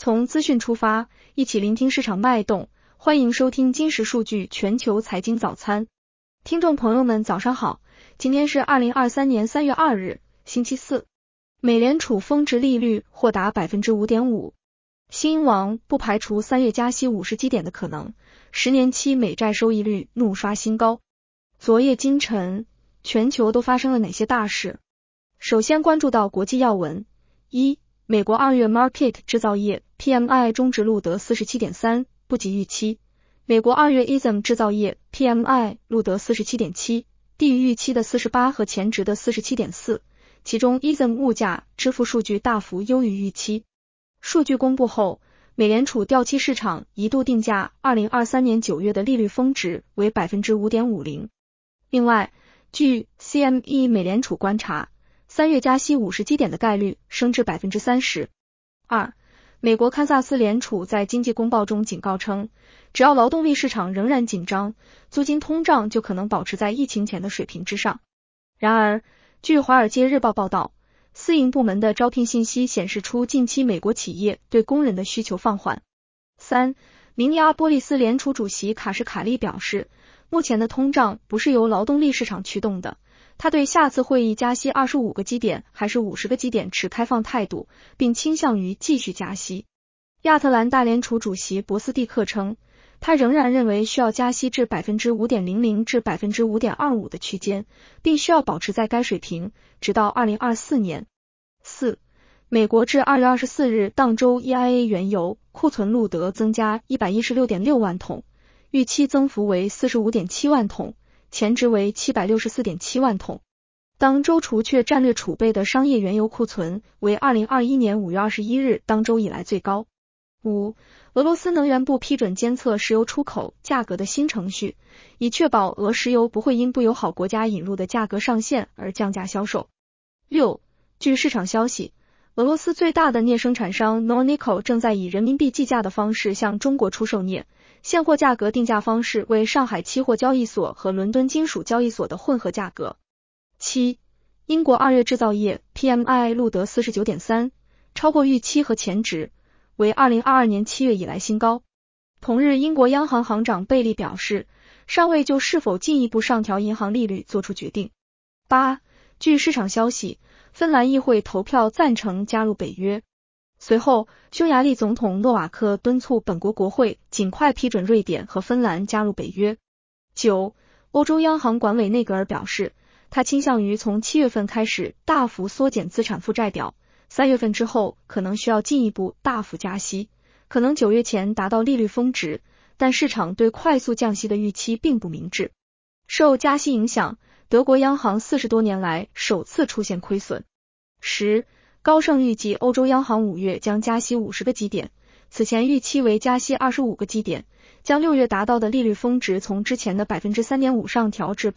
从资讯出发，一起聆听市场脉动。欢迎收听今时数据全球财经早餐。听众朋友们早上好，今天是2023年3月2日，星期四。美联储峰值利率或达 5.5%。新英王不排除3月加息50基点的可能，10年期美债收益率怒刷新高。昨夜今晨，全球都发生了哪些大事？首先关注到国际要闻。一、美国2月 Market 制造业 PMI 中值录得 47.3， 不及预期。美国2月 ISM 制造业 PMI 录得 47.7， 低于预期的48和前值的 47.4， 其中 ISM 物价支付数据大幅优于预期。数据公布后，美联储掉期市场一度定价2023年9月的利率峰值为 5.50%。另外，据 CME 美联储观察，3月加息50基点的概率升至 30%。二、美国堪萨斯联储在经济公报中警告称，只要劳动力市场仍然紧张，租金通胀就可能保持在疫情前的水平之上。然而，据华尔街日报报道，私营部门的招聘信息显示出近期美国企业对工人的需求放缓。三、明尼阿波利斯联储主席卡什卡利表示，目前的通胀不是由劳动力市场驱动的，他对下次会议加息25个基点还是50个基点持开放态度，并倾向于继续加息。亚特兰大联储主席博斯蒂克称，他仍然认为需要加息至 5.00% 至 5.25% 的区间，并需要保持在该水平直到2024年。四、美国至2月24日当周 EIA 原油库存录得增加 116.6 万桶，预期增幅为 45.7 万桶，前值为 764.7 万桶。当周除却战略储备的商业原油库存为2021年5月21日当周以来最高。五、俄罗斯能源部批准监测石油出口价格的新程序，以确保俄石油不会因不友好国家引入的价格上限而降价销售。六、据市场消息，俄罗斯最大的镍生产商 Nornickel 正在以人民币计价的方式向中国出售镍，现货价格定价方式为上海期货交易所和伦敦金属交易所的混合价格。七、英国2月制造业 PMI 录得 49.3， 超过预期和前值，为2022年7月以来新高。同日，英国央行行长贝利表示，尚未就是否进一步上调银行利率做出决定。八、据市场消息，芬兰议会投票赞成加入北约。随后，匈牙利总统诺瓦克敦促本国国会尽快批准瑞典和芬兰加入北约。九、欧洲央行管委内格尔表示，他倾向于从7月份开始大幅缩减资产负债表，3月份之后可能需要进一步大幅加息，可能9月前达到利率峰值，但市场对快速降息的预期并不明智。受加息影响，德国央行40多年来首次出现亏损。10、高盛预计欧洲央行5月将加息50个基点，此前预期为加息25个基点，将6月达到的利率峰值从之前的 3.5% 上调至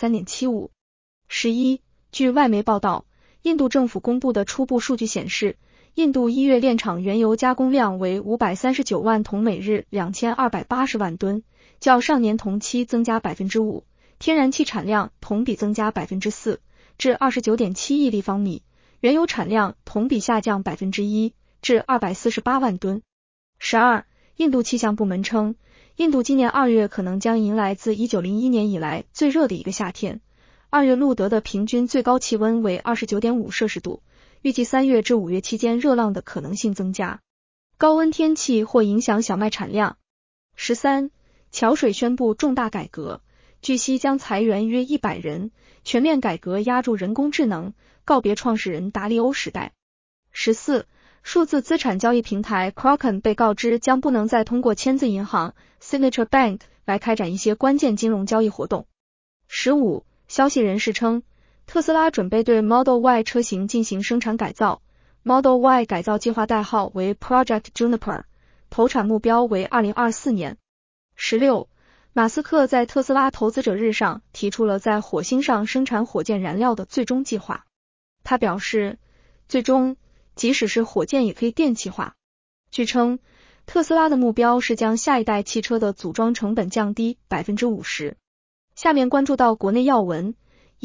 3.75%。11、据外媒报道，印度政府公布的初步数据显示，印度1月炼厂原油加工量为539万桶，每日2280万吨，较上年同期增加 5%， 天然气产量同比增加 4%， 至 29.7 亿立方米，原油产量同比下降 1%， 至248万吨。12、印度气象部门称，印度今年2月可能将迎来自1901年以来最热的一个夏天，2月录得的平均最高气温为 29.5 摄氏度，预计3月至5月期间热浪的可能性增加。高温天气或影响小麦产量。13、桥水宣布重大改革，据悉将裁员约100人，全面改革压住人工智能，告别创始人达利欧时代。14、数字资产交易平台 Kraken 被告知将不能再通过签字银行 Signature Bank 来开展一些关键金融交易活动。15、消息人士称，特斯拉准备对 Model Y 车型进行生产改造， Model Y 改造计划代号为 Project Juniper， 投产目标为2024年。16、马斯克在特斯拉投资者日上提出了在火星上生产火箭燃料的最终计划。他表示，最终即使是火箭也可以电气化。据称，特斯拉的目标是将下一代汽车的组装成本降低 50%。下面关注到国内要闻。一、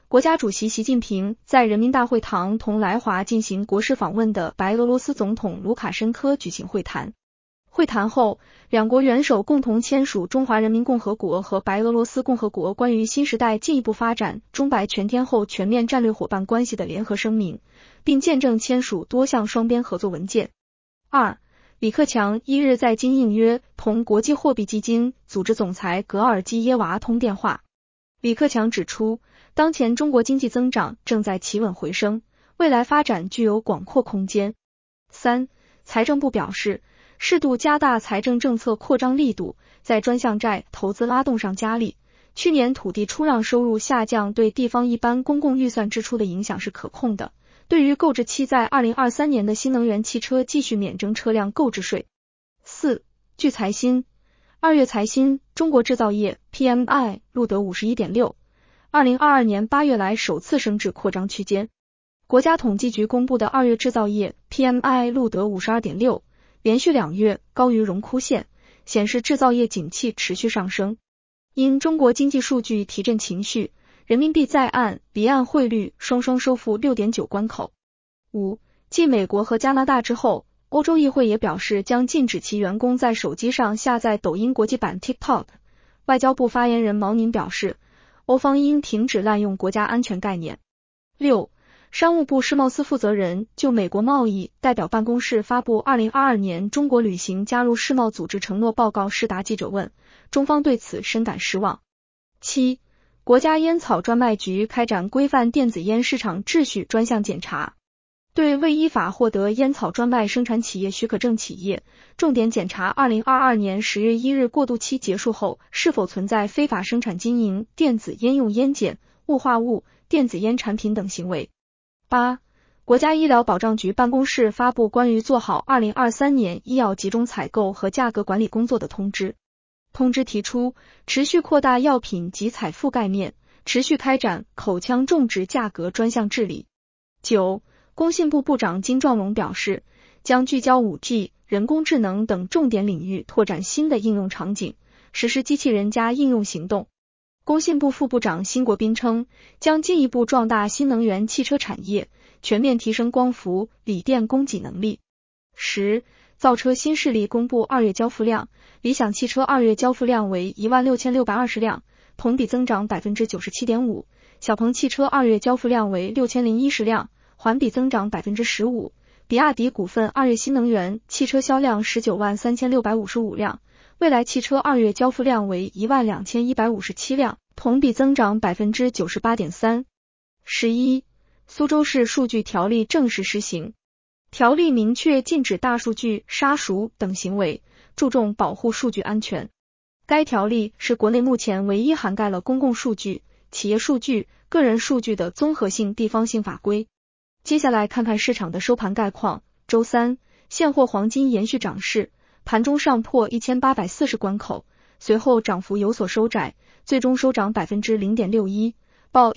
国家主席习近平在人民大会堂同来华进行国事访问的白俄罗斯总统卢卡申科举行会谈。会谈后，两国元首共同签署中华人民共和国和白俄罗斯共和国关于新时代进一步发展中白全天候全面战略伙伴关系的联合声明，并见证签署多项双边合作文件。2. 李克强1日在京应约同国际货币基金组织总裁格尔基耶娃通电话。李克强指出，当前中国经济增长正在企稳回升，未来发展具有广阔空间。3. 财政部表示，适度加大财政政策扩张力度，在专项债投资拉动上加力。去年土地出让收入下降对地方一般公共预算支出的影响是可控的。对于购置期在2023年的新能源汽车继续免征车辆购置税。4. 据财新，2月财新，中国制造业 PMI 录得 51.6， 2022年8月来首次升至扩张区间。国家统计局公布的2月制造业 PMI 录得 52.6，连续2月高于荣枯线，显示制造业景气持续上升。因中国经济数据提振情绪，人民币在岸离岸汇率双双收复 6.9 关口。5. 继美国和加拿大之后，欧洲议会也表示将禁止其员工在手机上下载抖音国际版 TikTok。外交部发言人毛宁表示，欧方应停止滥用国家安全概念。6. 商务部世贸司负责人就美国贸易代表办公室发布2022年中国履行加入世贸组织承诺报告时答记者问，中方对此深感失望。7. 国家烟草专卖局开展规范电子烟市场秩序专项检查，对未依法获得烟草专卖生产企业许可证企业，重点检查2022年10月1日过渡期结束后是否存在非法生产经营电子烟用烟碱、雾化物、电子烟产品等行为。8. 国家医疗保障局办公室发布关于做好2023年医药集中采购和价格管理工作的通知。通知提出，持续扩大药品集采覆盖面，持续开展口腔种植价格专项治理。9. 工信部部长金壮龙表示，将聚焦 5G、人工智能等重点领域拓展新的应用场景，实施机器人加应用行动。工信部副部长辛国斌称，将进一步壮大新能源汽车产业，全面提升光伏、锂电供给能力。10. 造车新势力公布2月交付量，理想汽车2月交付量为 16,620 辆，同比增长 97.5%， 小鹏汽车2月交付量为 6,010 辆，环比增长 15%， 比亚迪股份2月新能源汽车销量 193,655 辆，蔚来汽车2月交付量为 12,157 辆，同比增长 98.3%。11. 苏州市数据条例正式施行，条例明确禁止大数据杀熟等行为，注重保护数据安全。该条例是国内目前唯一涵盖了公共数据、企业数据、个人数据的综合性地方性法规。接下来看看市场的收盘概况。周三，现货黄金延续涨势，盘中上破1840关口，随后涨幅有所收窄，最终收涨 0.61%， 报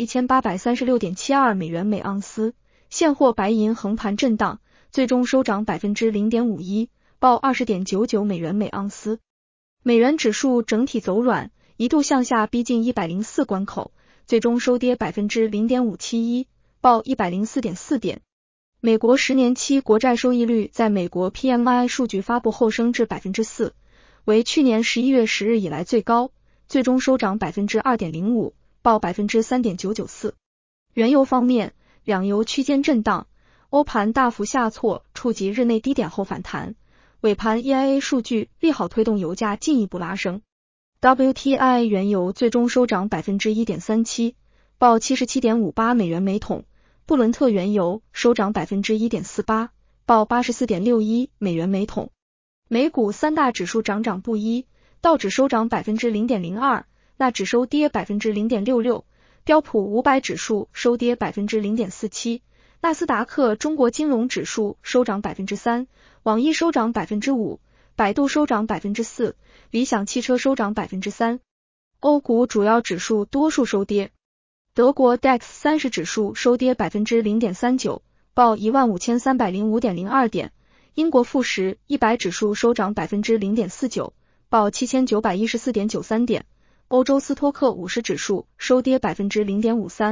1836.72 美元每盎司。现货白银横盘震荡，最终收涨 0.51%， 报 20.99 美元每盎司。美元指数整体走软，一度向下逼近104关口，最终收跌 0.571%， 报 104.4 点。美国10年期国债收益率在美国 PMI 数据发布后升至 4%， 为去年11月10日以来最高，最终收涨 2.05%， 报 3.994%。原油方面，两油区间震荡，欧盘大幅下挫，触及日内低点后反弹，尾盘 EIA 数据利好推动油价进一步拉升。WTI 原油最终收涨 1.37%， 报 77.58 美元每桶。布伦特原油收涨 1.48%， 报 84.61 美元每桶。美股三大指数涨不一，道指收涨 0.02%， 纳指收跌 0.66%， 标普500指数收跌 0.47%， 纳斯达克中国金融指数收涨 3%， 网易收涨 5%， 百度收涨 4%， 理想汽车收涨 3%。欧股主要指数多数收跌。德国 DAX 30指数收跌 0.39%， 报 15,305.02 点。英国富时100指数收涨 0.49%， 报 7,914.93 点。欧洲斯托克50指数收跌 0.53%，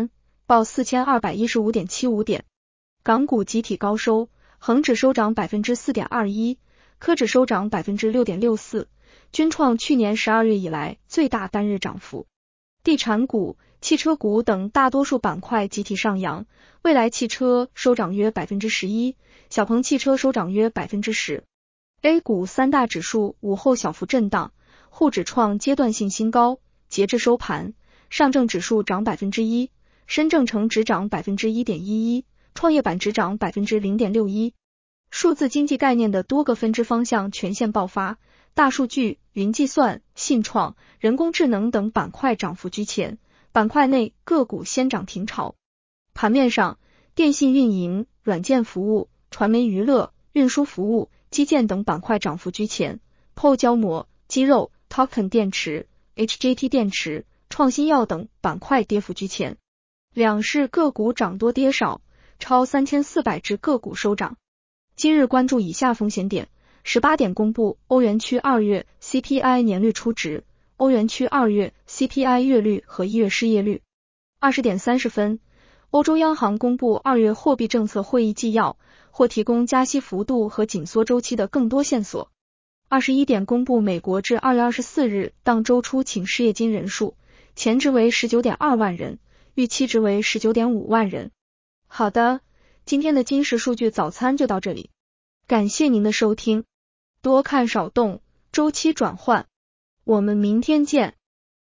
报 4215.75 点。港股集体高收，恒指收涨 4.21%， 科指收涨 6.64%， 均创去年12月以来最大单日涨幅。地产股、汽车股等大多数板块集体上扬，蔚来汽车收涨约 11%， 小鹏汽车收涨约 10%。A 股三大指数午后小幅震荡，沪指创阶段性新高，截至收盘，上证指数涨 1%， 深证成指涨 1.11%， 创业板指涨 0.61%。数字经济概念的多个分支方向全线爆发，大数据、云计算、信创、人工智能等板块涨幅居前，板块内个股先涨停潮。盘面上，电信运营、软件服务、传媒娱乐、运输服务、基建等板块涨幅居前 ，PO 胶膜、肌肉、Token 电池、HJT 电池、创新药等板块跌幅居前。两市个股涨多跌少，超3400只个股收涨。今日关注以下风险点：18点公布欧元区2月 CPI 年率初值，欧元区2月 CPI 月率和1月失业率。20点30分，欧洲央行公布2月货币政策会议纪要，或提供加息幅度和紧缩周期的更多线索。21点公布美国至2月24日当周初请失业金人数，前值为 19.2 万人，预期值为 19.5 万人。好的，今天的金石数据早餐就到这里，感谢您的收听。多看少动，周期转换，我们明天见。